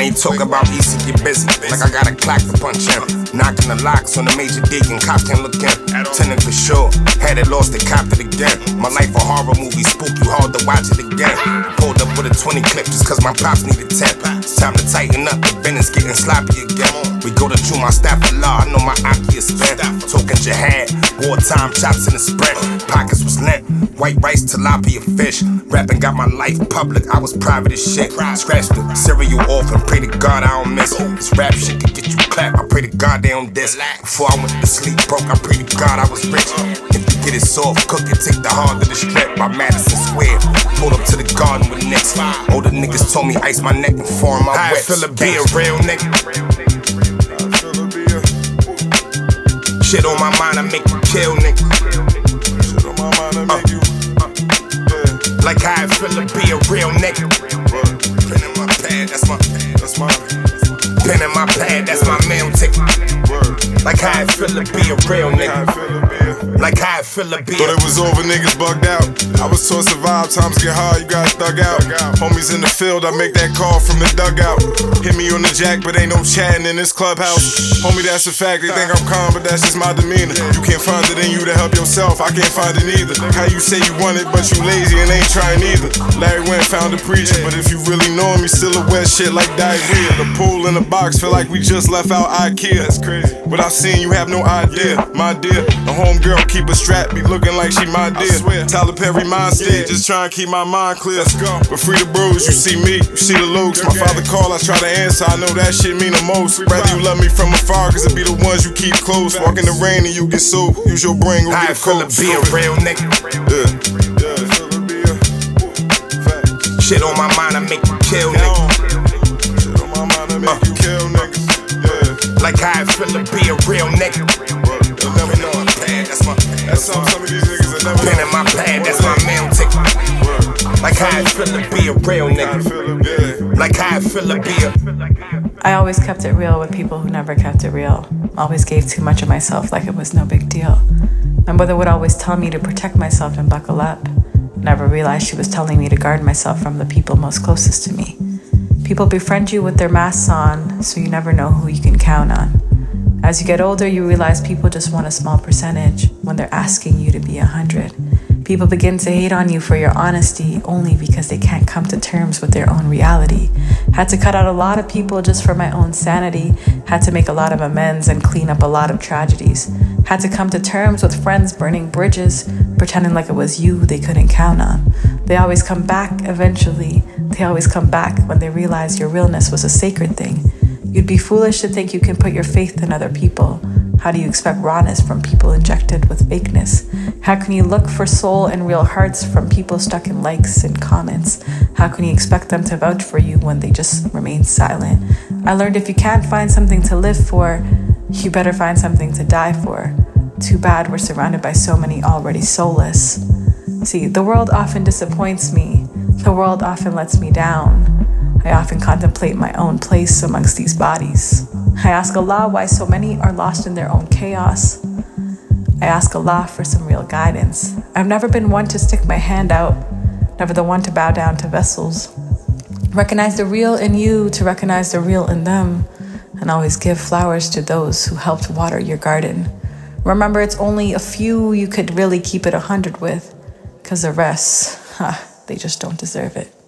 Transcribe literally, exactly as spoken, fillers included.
they talk about easy, get busy. Like I got a clock to punch in. Knocking the locks on the major deacon, cops can't look in. Tenant for sure, had it lost, they copped it again. My life a horror movie, spook you hard to watch it again. Pulled up with a twenty clip just cause my pops needed ten. It's time to tighten up, the business getting sloppy again. We go to chew my staff of law, I know my Aki is spent. Talking jihad, wartime chops in the spread. Pockets was lent, white rice, tilapia fish. Rapping got my life public, I was private as shit. Scratch the cereal off and pray to God I don't miss. This rap shit could get you clapped, I pray to God they don't diss. Before I went to sleep broke, I pray to God I was rich. If you get it soft, cook it, take the hard to the strip by Madison Square. Pulled up to the garden with Knicks. Older niggas told me ice my neck and form my wet. I feel to be a real nigga. Shit on my mind, I make you kill nigga. Shit on my mind, I make you. Yeah. Like how I feel to be a real nigga. Pen in my pad, that's my, that's my. Pen in my pad, that's my mail ticket. Like how I feel to be a real nigga. Like how I feel to be. Thought it was over, niggas bugged out. I was taught survive, times get hard, you gotta thug out. Homies in the field, I make that call from the dugout. Hit me on the jack, but ain't no chatting in this clubhouse. Homie, that's a fact, they think I'm calm, but that's just my demeanor. You can't find it in you to help yourself, I can't find it either. How you say you want it, but you lazy and ain't trying either. Larry went and found a preacher, but if you really know him, he still a wet shit like diarrhea. The pool in the box feel like we just left out IKEA. That's crazy. Without seeing you have no idea, my dear. The homegirl keep a strap, be looking like she my dear. Tyler Perry mind state, just trying to keep my mind clear. Let's go. But free the bros, you see me, you see the looks. My father call, I try to answer, I know that shit mean the most. Rather you love me from afar, cause it be the ones you keep close. Walk in the rain and you get soaked, use your brain, go get a coat. I feel to be a real nigga. Yeah, yeah, I feel to be a fact. Shit on my mind, I make you kill nigga. Shit on my mind, I make you kill niggas. Yeah. Like how I feel to be a real nigga. You never know. That's my, that's some, some of these niggas that never pen in my pad, that's my mail ticket. Like how I feel to be a real nigga. Like how I feel to be a. I always kept it real with people who never kept it real. Always gave too much of myself like it was no big deal. My mother would always tell me to protect myself and buckle up. Never realized she was telling me to guard myself from the people most closest to me. People befriend you with their masks on, so you never know who you can count on. As you get older, you realize people just want a small percentage when they're asking you to be a hundred. People begin to hate on you for your honesty only because they can't come to terms with their own reality. Had to cut out a lot of people just for my own sanity. Had to make a lot of amends and clean up a lot of tragedies. Had to come to terms with friends burning bridges, pretending like it was you they couldn't count on. They always come back eventually. They always come back when they realize your realness was a sacred thing. You'd be foolish to think you can put your faith in other people. How do you expect rawness from people injected with fakeness? How can you look for soul and real hearts from people stuck in likes and comments? How can you expect them to vouch for you when they just remain silent? I learned if you can't find something to live for, you better find something to die for. Too bad we're surrounded by so many already soulless. See, the world often disappoints me. The world often lets me down. I often contemplate my own place amongst these bodies. I ask Allah why so many are lost in their own chaos. I ask Allah for some real guidance. I've never been one to stick my hand out, never the one to bow down to vessels. Recognize the real in you to recognize the real in them, and always give flowers to those who helped water your garden. Remember, it's only a few you could really keep it a hundred with, because the rest, huh, they just don't deserve it.